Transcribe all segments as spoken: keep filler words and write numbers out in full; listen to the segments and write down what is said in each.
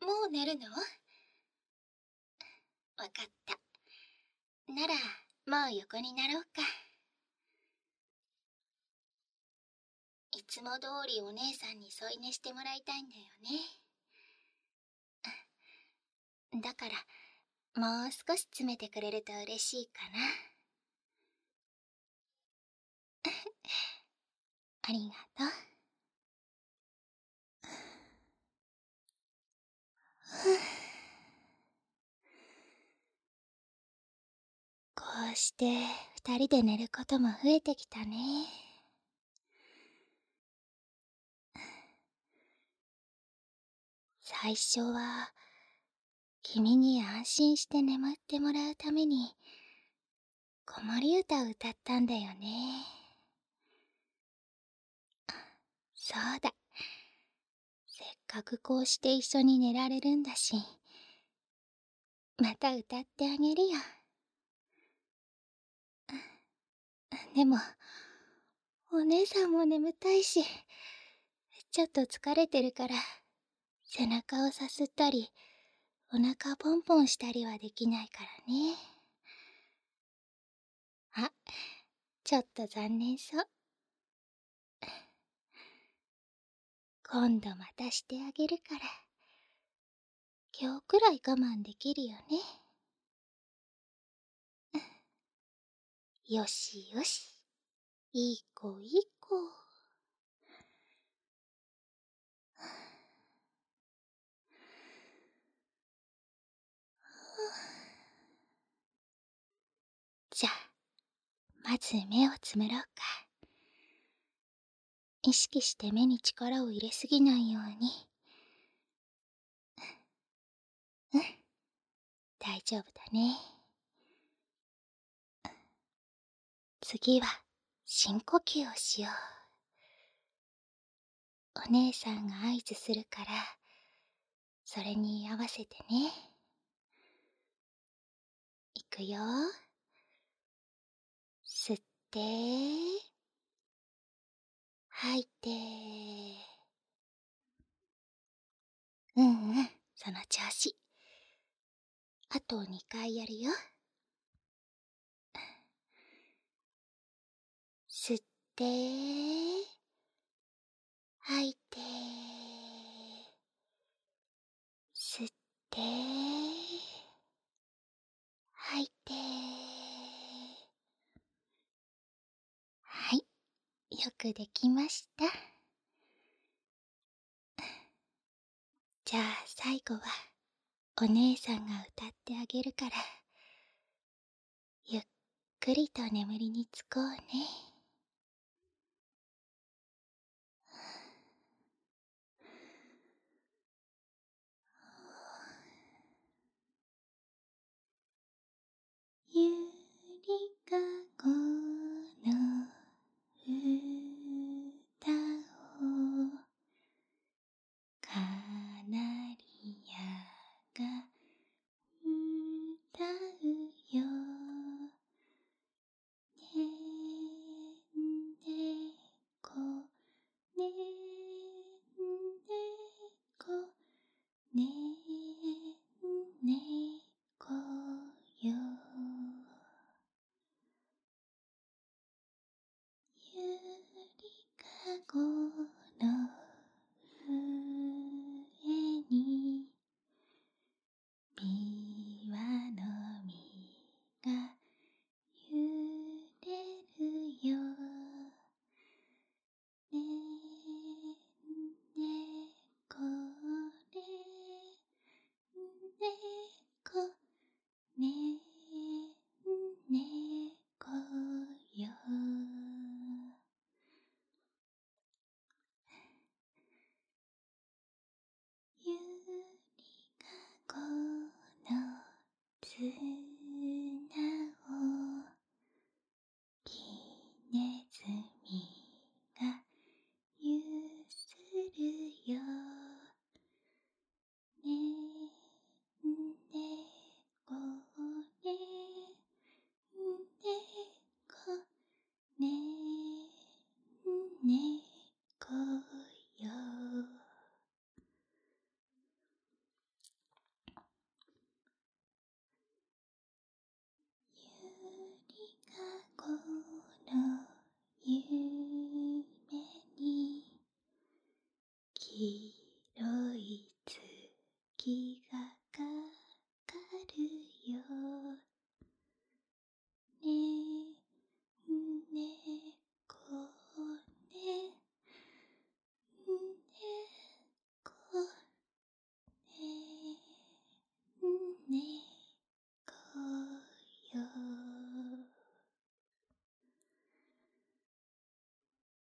もう寝るの？わかった。なら、もう横になろうか。いつも通りお姉さんに添い寝してもらいたいんだよね。だから、もう少し詰めてくれると嬉しいかな。ありがとう。こうして二人で寝ることも増えてきたね。最初は君に安心して眠ってもらうために子守歌を歌ったんだよね。そうだ。せっかくこうして一緒に寝られるんだし、また歌ってあげるよ。でも、お姉さんも眠たいし、ちょっと疲れてるから、背中をさすったり、お腹ポンポンしたりはできないからね。あ、ちょっと残念そう。今度またしてあげるから、今日くらい我慢できるよね。よしよし、いい子いい子。じゃあ、まず目をつむろうか。意識して目に力を入れすぎないように。うん、大丈夫だね。次は深呼吸をしよう。お姉さんが合図するから、それに合わせてね。いくよ。吸って、吐いて。うんうん、その調子。あとにかいやるよ。吸って、吐いて。吸って、吐いて。はい、よくできました。じゃあ最後はお姉さんが歌ってあげるから、ゆっくりと眠りにつこうね。ゆりかごの歌をカナリアが歌うよね。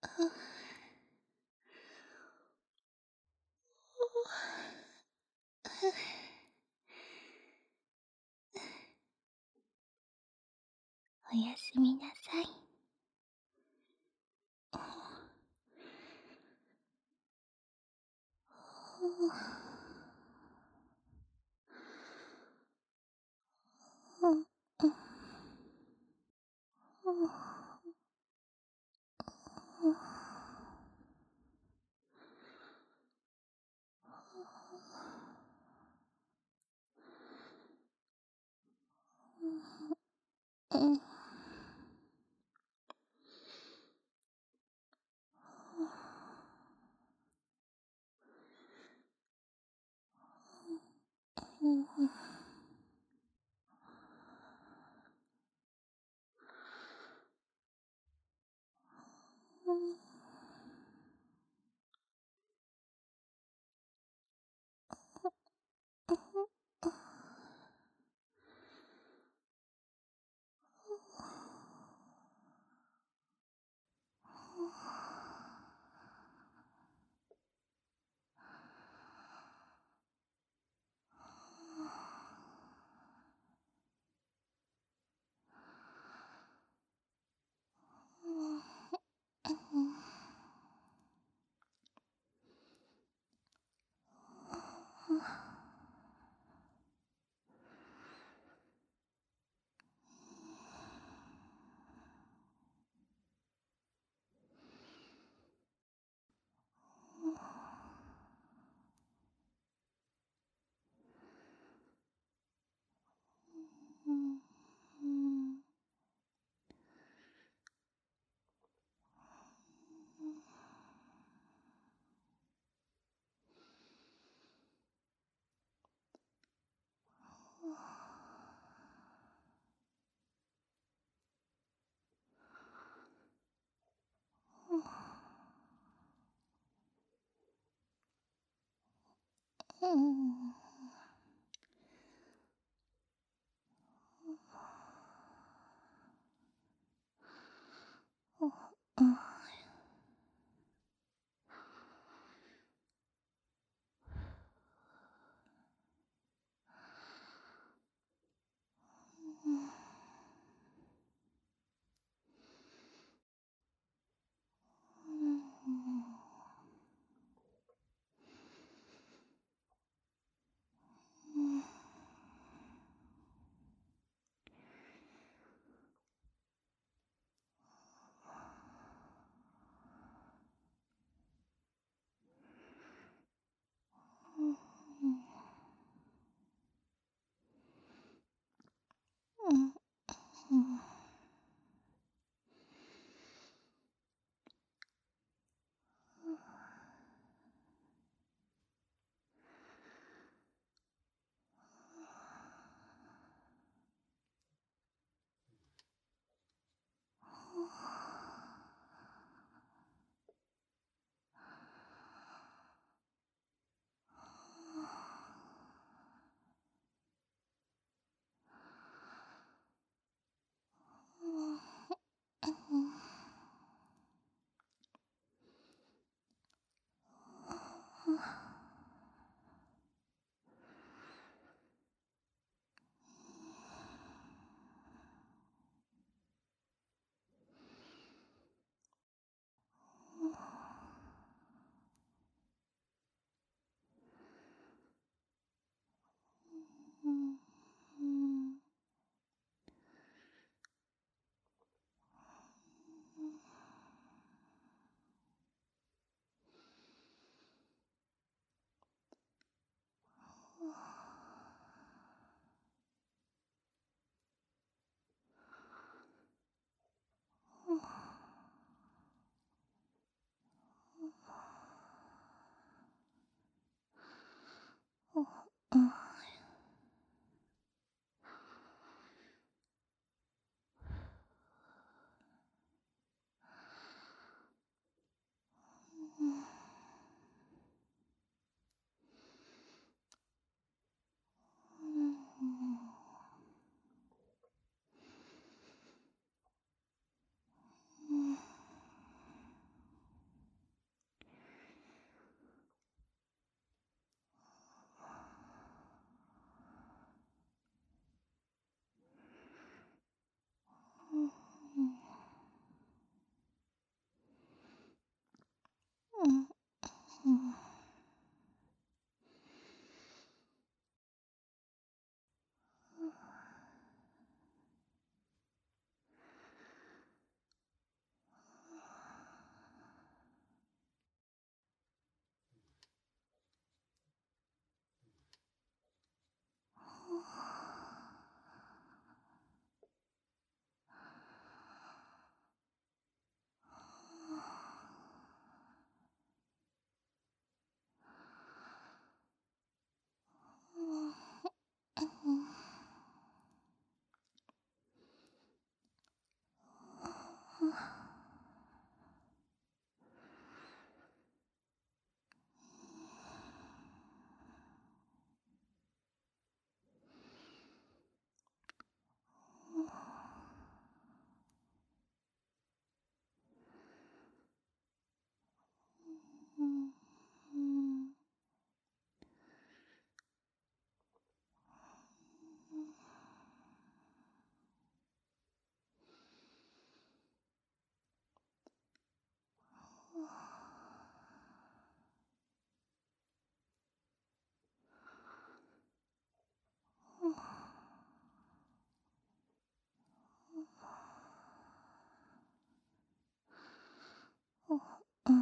おやすみなさい。 うん。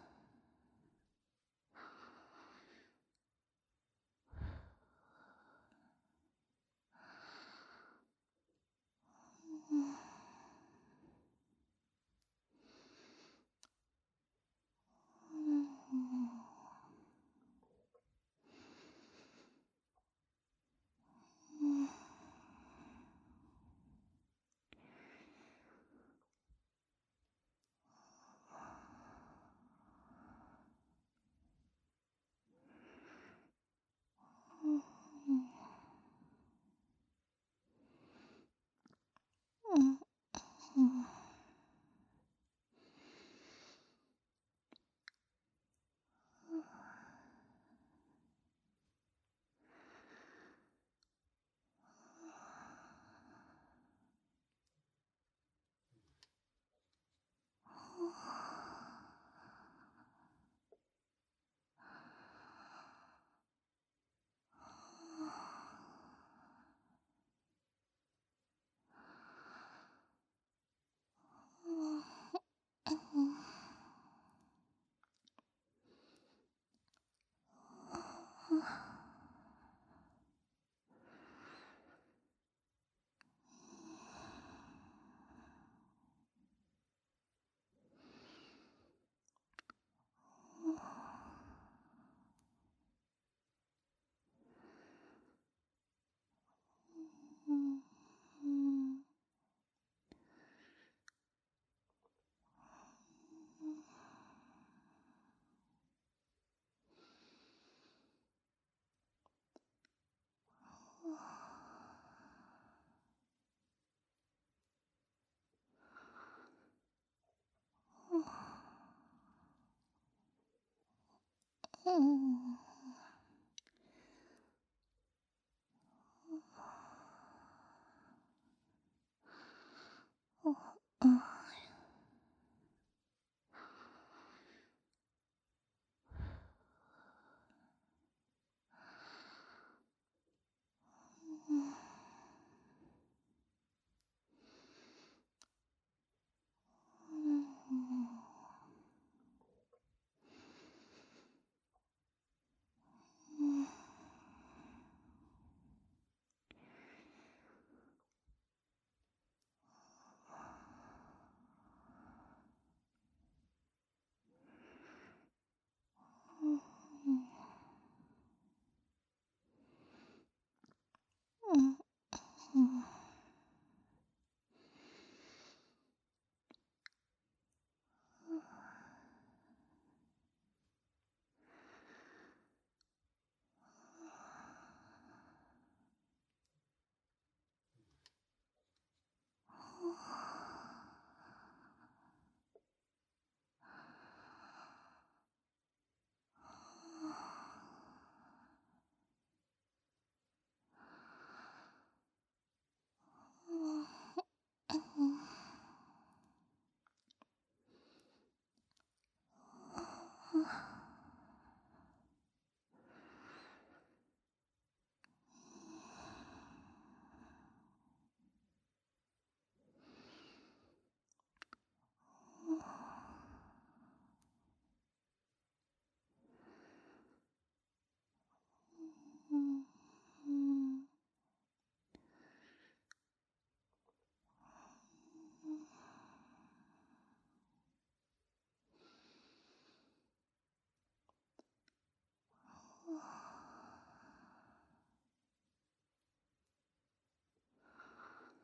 うん。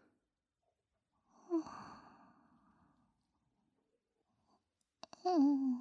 うん。